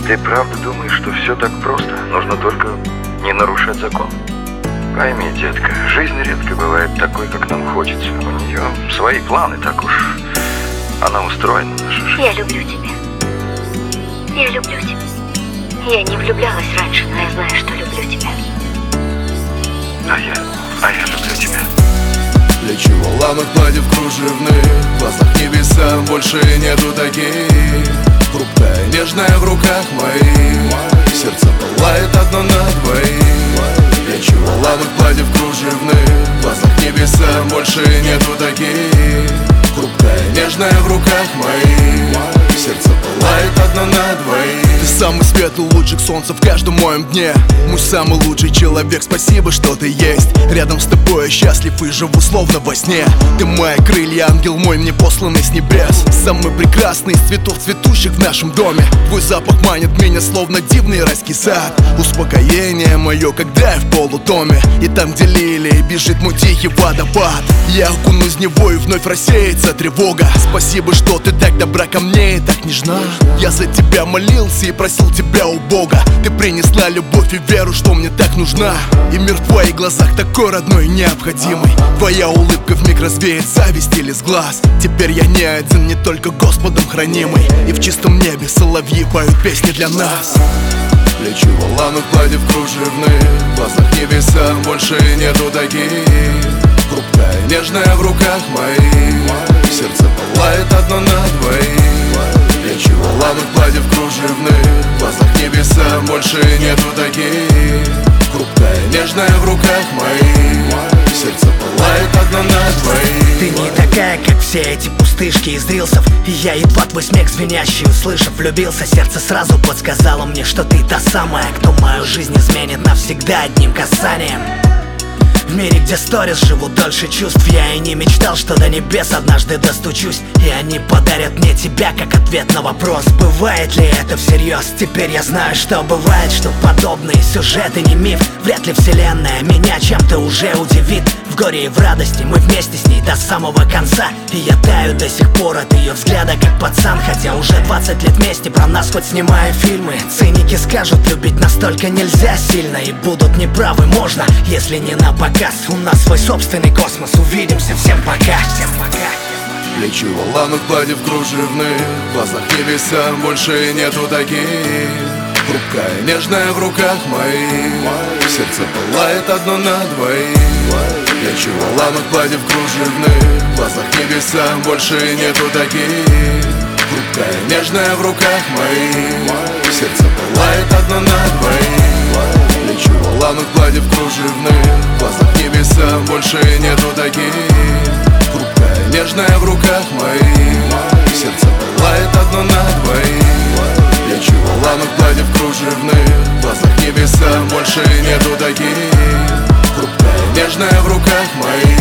Ты правда думаешь, что все так просто? Нужно только не нарушать закон? Пойми, детка, жизнь редко бывает такой, как нам хочется. У нее свои планы, так уж она устроена, наша жизнь. Я люблю тебя. Я люблю тебя. Я не влюблялась раньше, но я знаю, что люблю тебя. А я люблю тебя. Плечи воланок, платьев кружевных, в глазах небеса больше нету таких. Хрупкая, нежная в руках моих, сердце пылает одно на двоих. Плечи воланок, платьев кружевных, в глазах небеса больше нету таких. Хрупкая, нежная в руках моих, сердце пылает одно на двоих. Ты самый светлый лучик солнца в каждом моем дне. Мой самый лучший человек, спасибо, что ты есть. Рядом с тобой я счастлив и живу словно во сне. Ты мои крылья, ангел мой, мне посланный с небес. Самый прекрасный из цветов, цветущих в нашем доме. Твой запах манит меня, словно дивный райский сад. Успокоение мое, когда я в полутоме. И там, где лилии, бежит мой тихий водопад. Я окунусь в него и вновь рассеется тревога. Спасибо, что ты так добра ко мне и так нежна. Я за тебя молился и просил тебя у Бога. Ты принесла любовь и веру, что мне так нужна. И мир в твоих глазах такой родной и необходимый. Твоя улыбка вмиг развеет зависть или с глаз. Теперь я не один, не только Господом хранимый. И в чистом небе соловьи поют песни для нас. Плечи воланок, платьев кружевных, в глазах небеса больше нету таких. Хрупкая, нежная в руках моих, сердце пылает одно на двоих. Плечи воланок, платьев кружевных, в глазах небеса больше нету таких. Хрупкая, нежная в руках моих, сердце пылает одно на двоих. Ты не такая, как все эти пустышки из рилсов. И я едва твой смех звенящий услышав, влюбился. Сердце сразу подсказало мне, что ты та самая, кто мою жизнь изменит навсегда одним касанием. В мире, где сторис живут дольше чувств, я и не мечтал, что до небес однажды достучусь. И они подарят мне тебя, как ответ на вопрос, бывает ли это всерьез. Теперь я знаю, что бывает, что подобные сюжеты не миф. Вряд ли вселенная меня чем-то уже удивит. В горе и в радости мы вместе с ней до самого конца. И я таю до сих пор от ее взгляда, как пацан. Хотя уже 20 лет вместе, про нас хоть снимая фильмы. Циники скажут, любить настолько нельзя сильно. И будут неправы, можно, если не на показ. У нас свой собственный космос, увидимся, всем пока. Всем пока. Плечи воланок, платьев кружевных, в глазах небеса больше нету таких. Хрупкая, нежная в руках моих, сердце пылает одно на двоих. Плечи воланок, платьев кружевных, в глазах небеса больше нету таких. Хрупкая, нежная в руках моих, сердце пылает одно на двоих. Плечи воланок, платьев кружевных, в глазах небеса больше нету таких. Хрупкая, нежная в руках моих, сердце пылает одно на двоих. Плечи воланок, платьев кружевных, в глазах небеса больше нету таких. Хрупкая, нежная в руках моих.